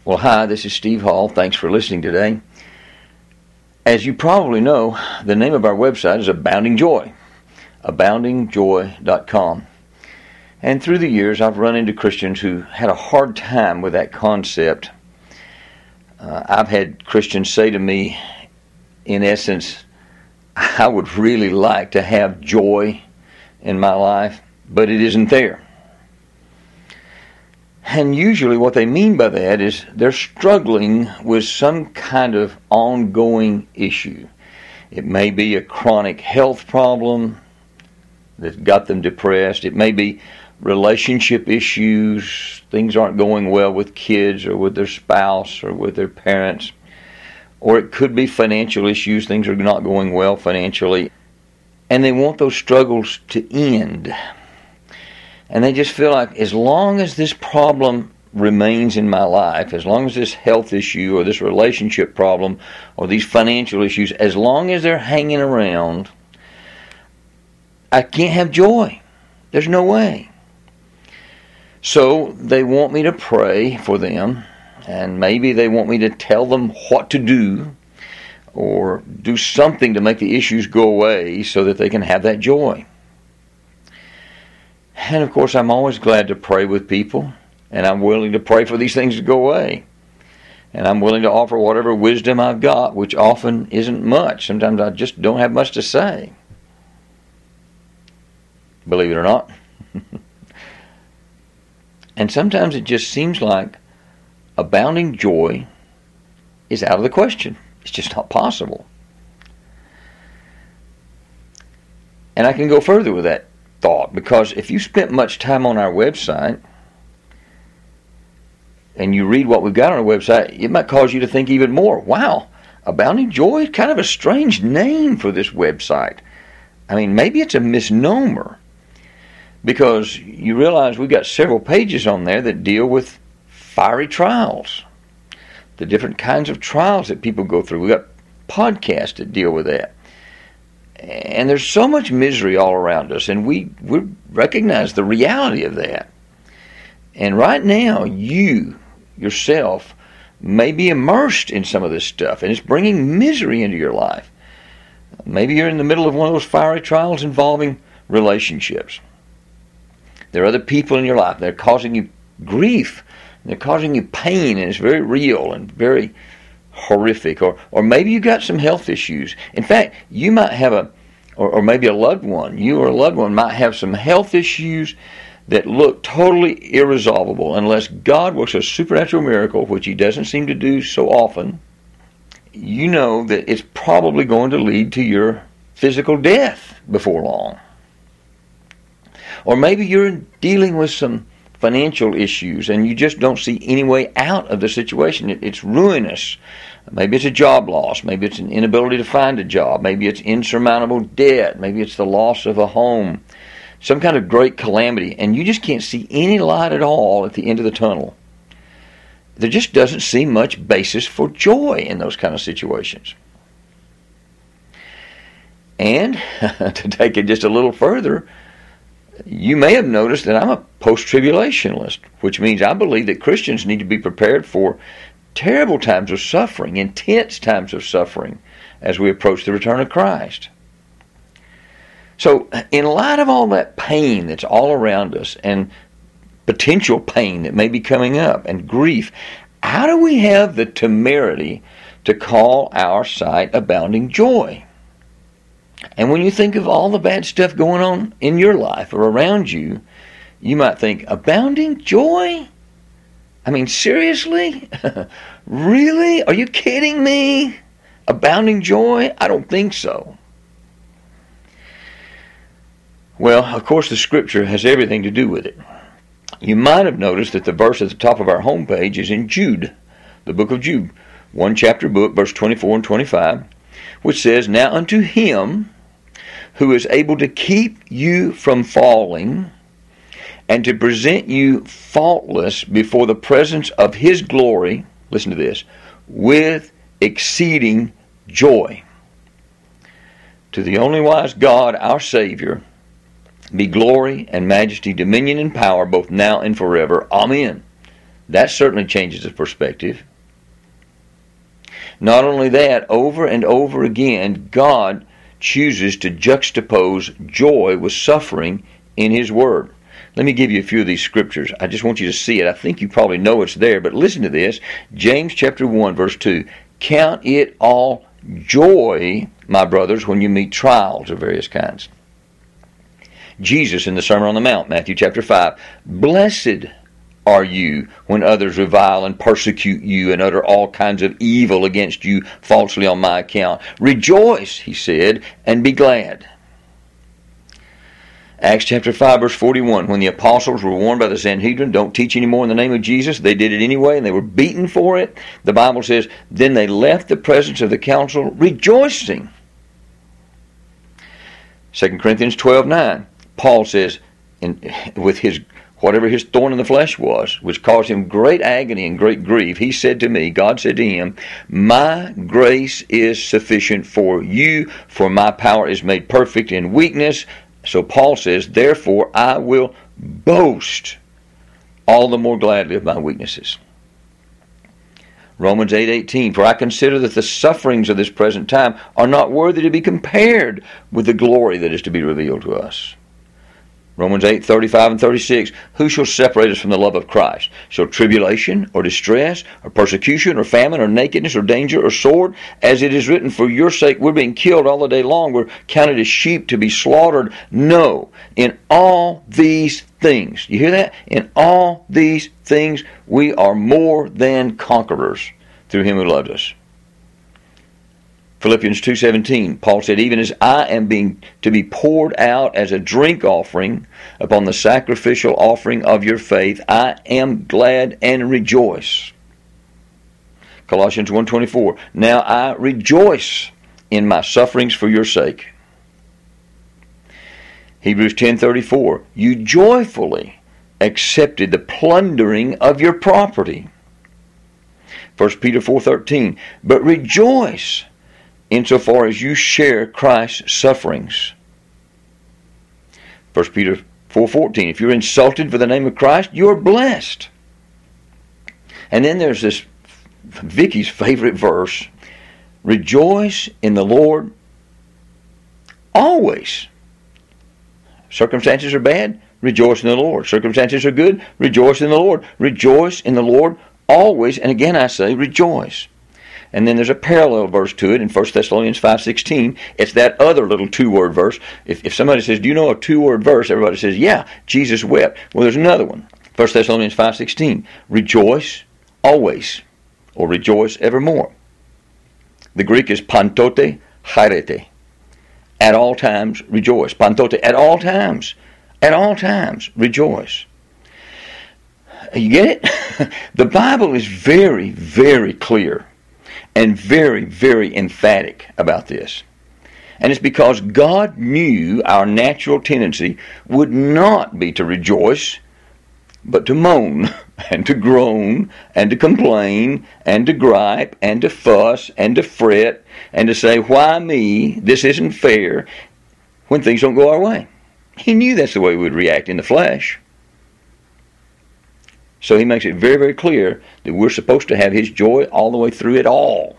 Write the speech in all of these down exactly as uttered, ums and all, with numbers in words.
Well, hi, this is Steve Hall. Thanks for listening today. As you probably know, the name of our website is Abounding Joy, abounding joy dot com. And through the years, I've run into Christians who had a hard time with that concept. Uh, I've had Christians say to me, in essence, I would really like to have joy in my life, but it isn't there. And usually what they mean by that is they're struggling with some kind of ongoing issue. It may be a chronic health problem that got them depressed. It may be relationship issues. Things aren't going well with kids or with their spouse or with their parents. Or it could be financial issues. Things are not going well financially. And they want those struggles to end. And they just feel like as long as this problem remains in my life, as long as this health issue or this relationship problem or these financial issues, as long as they're hanging around, I can't have joy. There's no way. So they want me to pray for them, and maybe they want me to tell them what to do or do something to make the issues go away so that they can have that joy. And of course, I'm always glad to pray with people, and I'm willing to pray for these things to go away. And I'm willing to offer whatever wisdom I've got, which often isn't much. Sometimes I just don't have much to say. Believe it or not. And sometimes it just seems like abounding joy is out of the question. It's just not possible. And I can go further with that thought, because if you spent much time on our website and you read what we've got on our website, it might cause you to think even more. Wow, Abounding Joy is kind of a strange name for this website. I mean, maybe it's a misnomer, because you realize we've got several pages on there that deal with fiery trials, the different kinds of trials that people go through. We've got podcasts that deal with that. And there's so much misery all around us, and we, we recognize the reality of that. And right now, you, yourself, may be immersed in some of this stuff, and it's bringing misery into your life. Maybe you're in the middle of one of those fiery trials involving relationships. There are other people in your life that are causing you grief, and they're causing you pain, and it's very real and very horrific. Or or maybe you got some health issues. In fact, you might have a, or, or maybe a loved one, you or a loved one might have some health issues that look totally irresolvable unless God works a supernatural miracle, which He doesn't seem to do so often. You know that it's probably going to lead to your physical death before long. Or maybe you're dealing with some financial issues and you just don't see any way out of the situation. It, it's ruinous. Maybe it's a job loss. Maybe it's an inability to find a job. Maybe it's insurmountable debt. Maybe it's the loss of a home. Some kind of great calamity, and you just can't see any light at all at the end of the tunnel. There just doesn't seem much basis for joy in those kind of situations. And to take it just a little further, you may have noticed that I'm a post-tribulationalist, which means I believe that Christians need to be prepared for terrible times of suffering, intense times of suffering, as we approach the return of Christ. So, in light of all that pain that's all around us, and potential pain that may be coming up, and grief, how do we have the temerity to call our site Abounding Joy? And when you think of all the bad stuff going on in your life or around you, you might think, Abounding Joy? I mean, seriously? Really? Are you kidding me? Abounding Joy? I don't think so. Well, of course, the Scripture has everything to do with it. You might have noticed that the verse at the top of our homepage is in Jude, the book of Jude, one chapter book, verse twenty-four and twenty-five, which says, Now unto Him who is able to keep you from falling and to present you faultless before the presence of His glory, listen to this, with exceeding joy. To the only wise God, our Savior, be glory and majesty, dominion and power, both now and forever. Amen. That certainly changes the perspective. Not only that, over and over again, God chooses to juxtapose joy with suffering in His Word. Let me give you a few of these scriptures. I just want you to see it. I think you probably know it's there, but listen to this. James chapter one, verse two. Count it all joy, my brothers, when you meet trials of various kinds. Jesus in the Sermon on the Mount, Matthew chapter five. Blessed are you when others revile and persecute you and utter all kinds of evil against you falsely on my account. Rejoice, he said, and be glad. Acts chapter five, verse forty-one. When the apostles were warned by the Sanhedrin, don't teach anymore in the name of Jesus, they did it anyway, and they were beaten for it. The Bible says, then they left the presence of the council rejoicing. Second Corinthians twelve nine. Paul says, in, with his whatever his thorn in the flesh was, which caused him great agony and great grief, he said to me, God said to him, my grace is sufficient for you, for my power is made perfect in weakness. So Paul says, therefore I will boast all the more gladly of my weaknesses. Romans eight eighteen, for I consider that the sufferings of this present time are not worthy to be compared with the glory that is to be revealed to us. Romans eight thirty-five and thirty-six, who shall separate us from the love of Christ? Shall tribulation, or distress, or persecution, or famine, or nakedness, or danger, or sword? As it is written, for your sake we're being killed all the day long. We're counted as sheep to be slaughtered. No, in all these things, you hear that? In all these things we are more than conquerors through Him who loved us. Philippians two seventeen, Paul said, even as I am being to be poured out as a drink offering upon the sacrificial offering of your faith, I am glad and rejoice. Colossians one twenty-four, now I rejoice in my sufferings for your sake. Hebrews ten thirty-four, you joyfully accepted the plundering of your property. First Peter four thirteen, but rejoice insofar as you share Christ's sufferings. First Peter four fourteen, if you're insulted for the name of Christ, you're blessed. And then there's this Vicky's favorite verse, rejoice in the Lord always. Circumstances are bad, rejoice in the Lord. Circumstances are good, rejoice in the Lord. Rejoice in the Lord always. And again I say, rejoice. And then there's a parallel verse to it in First Thessalonians five sixteen. It's that other little two-word verse. If, if somebody says, do you know a two-word verse? Everybody says, yeah, Jesus wept. Well, there's another one. First Thessalonians five sixteen. Rejoice always, or rejoice evermore. The Greek is pantote chairete. At all times, rejoice. Pantote, at all times. At all times, rejoice. You get it? The Bible is very, very clear and very, very emphatic about this. And it's because God knew our natural tendency would not be to rejoice, but to moan, and to groan, and to complain, and to gripe, and to fuss, and to fret, and to say, why me? This isn't fair, when things don't go our way. He knew that's the way we would react in the flesh. So he makes it very, very clear that we're supposed to have his joy all the way through it all.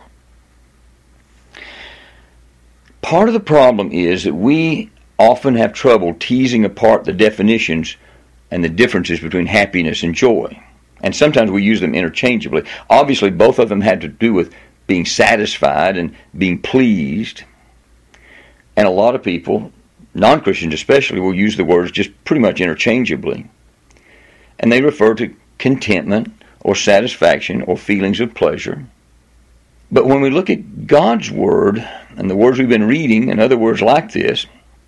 Part of the problem is that we often have trouble teasing apart the definitions and the differences between happiness and joy. And sometimes we use them interchangeably. Obviously, both of them had to do with being satisfied and being pleased. And a lot of people, non-Christians especially, will use the words just pretty much interchangeably. And they refer to contentment or satisfaction or feelings of pleasure. But when we look at God's Word and the words we've been reading and other words like this,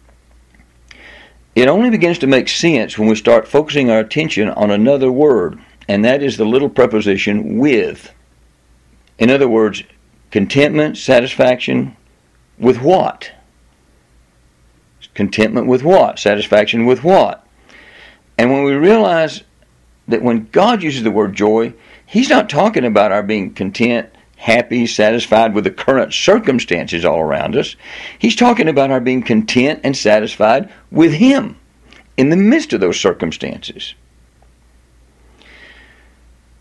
it only begins to make sense when we start focusing our attention on another word, and that is the little preposition with. In other words, contentment, satisfaction with what? Contentment with what? Satisfaction with what? And when we realize that when God uses the word joy, He's not talking about our being content, happy, satisfied with the current circumstances all around us. He's talking about our being content and satisfied with Him in the midst of those circumstances.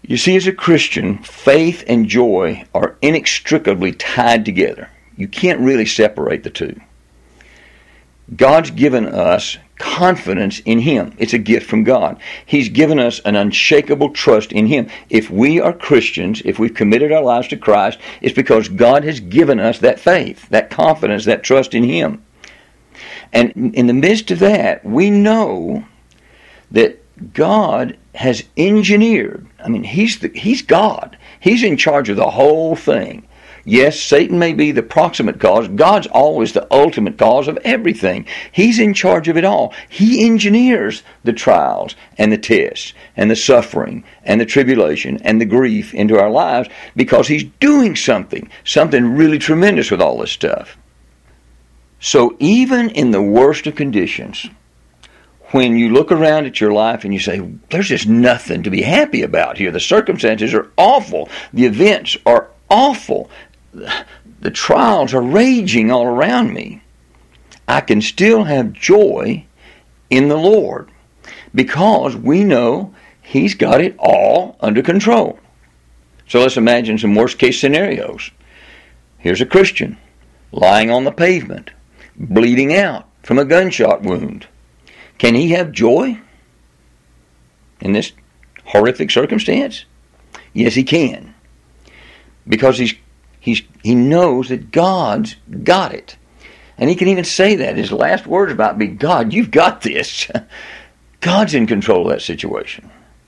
You see, as a Christian, faith and joy are inextricably tied together. You can't really separate the two. God's given us confidence in Him. It's a gift from God. He's given us an unshakable trust in Him. If we are Christians, if we've committed our lives to Christ, it's because God has given us that faith, that confidence, that trust in Him. And in the midst of that, we know that God has engineered, I mean, He's the, He's God. He's in charge of the whole thing. Yes, Satan may be the proximate cause. God's always the ultimate cause of everything. He's in charge of it all. He engineers the trials and the tests and the suffering and the tribulation and the grief into our lives because He's doing something, something really tremendous with all this stuff. So even in the worst of conditions, when you look around at your life and you say, there's just nothing to be happy about here. The circumstances are awful. The events are awful. The trials are raging all around me. I can still have joy in the Lord because we know He's got it all under control. So let's imagine some worst case scenarios. Here's a Christian lying on the pavement, bleeding out from a gunshot wound. Can he have joy in this horrific circumstance? Yes, he can. Because he's he's he knows that God's got it. And he can even say that. His last words about me, God, you've got this. God's in control of that situation.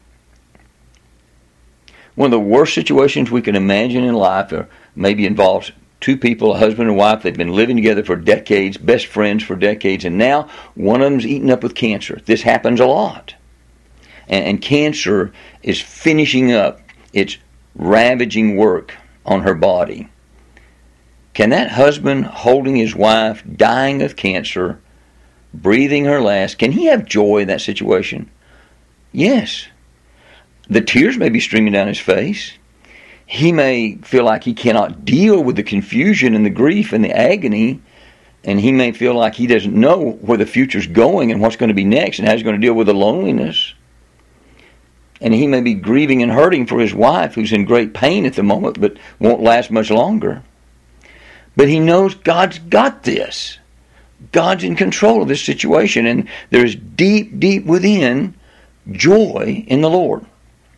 One of the worst situations we can imagine in life or maybe involves two people, a husband and wife. They've been living together for decades, best friends for decades, and now one of them's eaten up with cancer. This happens a lot. And, and cancer is finishing up its ravaging work on her body. Can that husband holding his wife, dying of cancer, breathing her last, can he have joy in that situation? Yes. The tears may be streaming down his face. He may feel like he cannot deal with the confusion and the grief and the agony, and he may feel like he doesn't know where the future's going and what's going to be next and how he's going to deal with the loneliness. And he may be grieving and hurting for his wife who's in great pain at the moment but won't last much longer. But he knows God's got this. God's in control of this situation, and there's deep, deep within joy in the Lord.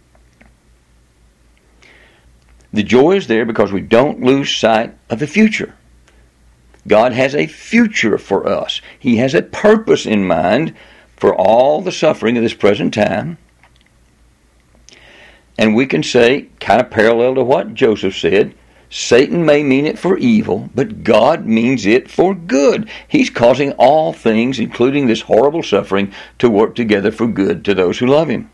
The joy is there because we don't lose sight of the future. God has a future for us. He has a purpose in mind for all the suffering of this present time. And we can say, kind of parallel to what Joseph said, Satan may mean it for evil, but God means it for good. He's causing all things, including this horrible suffering, to work together for good to those who love Him.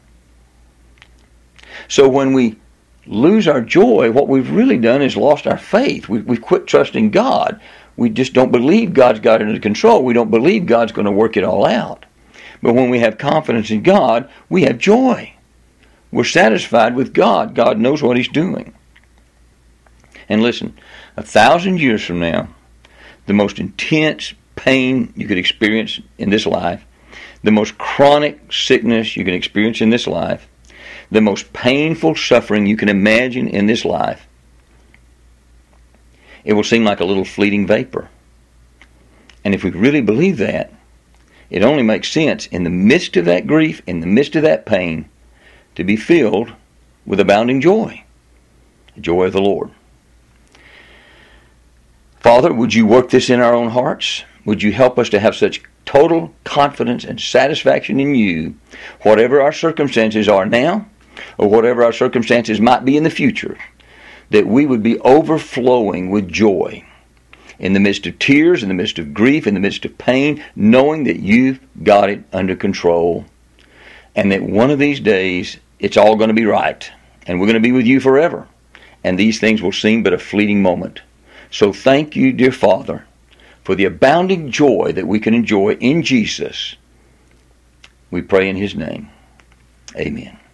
So when we lose our joy, what we've really done is lost our faith. We, we've quit trusting God. We just don't believe God's got it under control. We don't believe God's going to work it all out. But when we have confidence in God, we have joy. We're satisfied with God. God knows what He's doing. And listen, a thousand years from now, the most intense pain you could experience in this life, the most chronic sickness you can experience in this life, the most painful suffering you can imagine in this life, it will seem like a little fleeting vapor. And if we really believe that, it only makes sense in the midst of that grief, in the midst of that pain, to be filled with abounding joy, the joy of the Lord. Father, would you work this in our own hearts? Would you help us to have such total confidence and satisfaction in you, whatever our circumstances are now, or whatever our circumstances might be in the future, that we would be overflowing with joy in the midst of tears, in the midst of grief, in the midst of pain, knowing that you've got it under control, and that one of these days it's all going to be right, and we're going to be with you forever, and these things will seem but a fleeting moment. So thank you, dear Father, for the abounding joy that we can enjoy in Jesus. We pray in His name. Amen.